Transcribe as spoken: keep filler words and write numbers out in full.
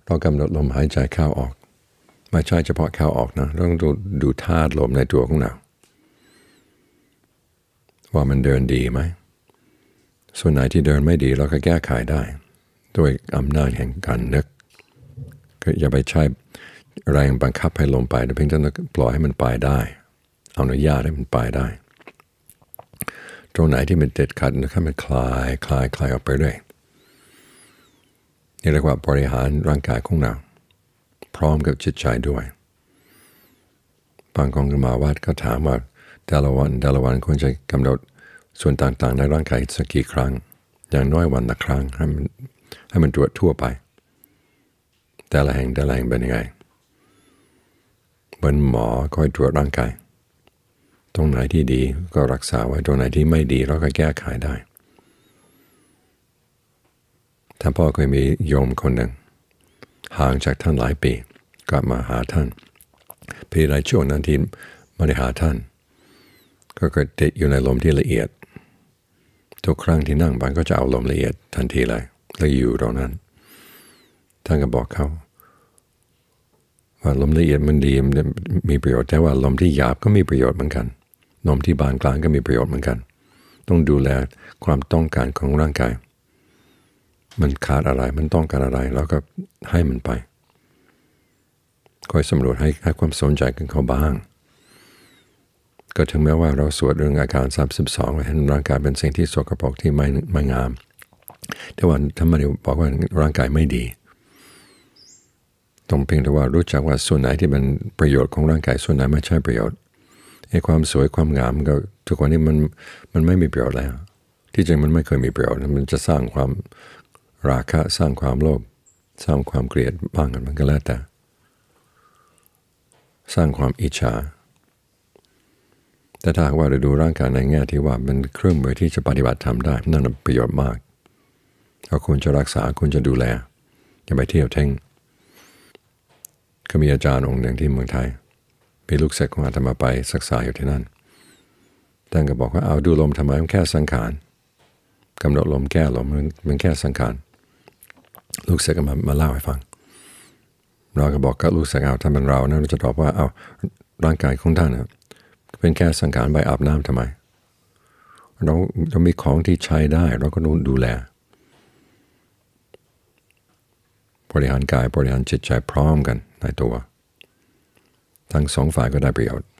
เรากำหนดลมหายใจเข้าออกไม่ใช่เฉพาะเข้าออกนะต้องดูดูธาตุลมในตัวของเราว่ามันเดินดีไหมส่วนไหนที่เดินไม่ดีเราก็แก้ไขได้ด้วยอำนาจแห่งการนึกก็อย่าไปใช้แรงบังคับให้ลมไปแต่เพียงแต่ปล่อยให้มันไปได้เอาอนุญาตให้มันไปได้ตรงไหนที่มันเด็ดขาดนะครับมันคลายคลายคลายออกไปเรื่อยนี่เรียกว่าบริหารร่างกายของเราพร้อมกับจิตใจด้วยบางคนมาวัดก็ถามว่าแต่ละวันแต่ละวันควรจะกำหนดส่วนต่างๆในร่างกายสักกี่ครั้งอย่างน้อยวันละครั้งให้มันให้มันตรวจทั่วไปแต่ละแห่งแต่ละแห่งเป็นยังไงเหมือนหมอคอยตรวจร่างกายตรงไหนที่ดีก็รักษาไว้ตรงไหนที่ไม่ดีเราก็แก้ไขได้ท่านพ่อเคยมีโยมคนหนึ่งห่างจากท่านหลายปีกลับมาหาท่านพี่ในช่วงนั้นที่ไม่ได้หาท่านก็เกิดติดอยู่ในลมที่ละเอียดทุกครั้งที่นั่งไปก็จะเอาลมละเอียดทันทีเลยแล้วอยู่ตรงนั้นท่านก็บอกเขาว่าลมละเอียดมันดีมันมีประโยชน์แต่ว่าลมที่หยาบก็มีประโยชน์เหมือนกันลมที่บานกลางก็มีประโยชน์เหมือนกันต้องดูแลความต้องการของร่างกายมันขาดอะไรมันต้องการอะไรแล้วก็ให้มันไปคอยสำรวจให้ให้ความสนใจกันเขาบ้างก็ถึงแม้ว่าเราสวดเรื่องอาการสามสิบสองให้ร่างกายเป็นสิ่งที่สกปรกที่ไม่ไม่งามแต่ว่าถ้าไม่ได้บอกว่าร่างกายไม่ดีต้องเพียงแต่ว่ารู้จักว่าส่วนไหนที่เป็นประโยชน์ของร่างกายส่วนไหนไม่ใช่ประโยชน์ไอ้ความสวยความงามก็ทุกวันนี้มันมันไม่มีประโยชน์แล้วที่จริงมันไม่เคยมีประโยชน์มันจะสร้างความราคะสร้างความโลภสร้างความเกลียดบ้างกันมันก็แล้วแต่สร้างความอิจฉาแต่ถ้าว่าเราดูร่างกายในแง่ที่ว่ามันเครื่องมือที่จะปฏิบัติธรรมได้นั่นประโยชน์มากถ้าคุณจะรักษาคุณจะดูแลอย่าไปเที่ยวเท่งก็มีอาจารย์องค์หนึ่งที่เมืองไทยมีลูกศิษย์ของอาตมาไปศึกษาอยู่ที่นั่นท่านก็บอกว่าเอาดูลมทำไมมันแค่สังขารกำหนดลมแก้ลมมันมันแค่สังขารลูกศิษย์ก็มามาเล่าให้ฟังเราก็บอกกับลูกศิษย์เอาถ้าเป็นเรานะเราจะตอบว่าเอาร่างกายของท่านนะเป็นแค่สังขารใบอาบน้ำทำไมเราเรามีของที่ใช้ได้เราก็ต้องดูแลบริหารกายบริหารจิตใจพร้อมกันในตัวทั้งสองฝ่ายก็ได้ประโยชน์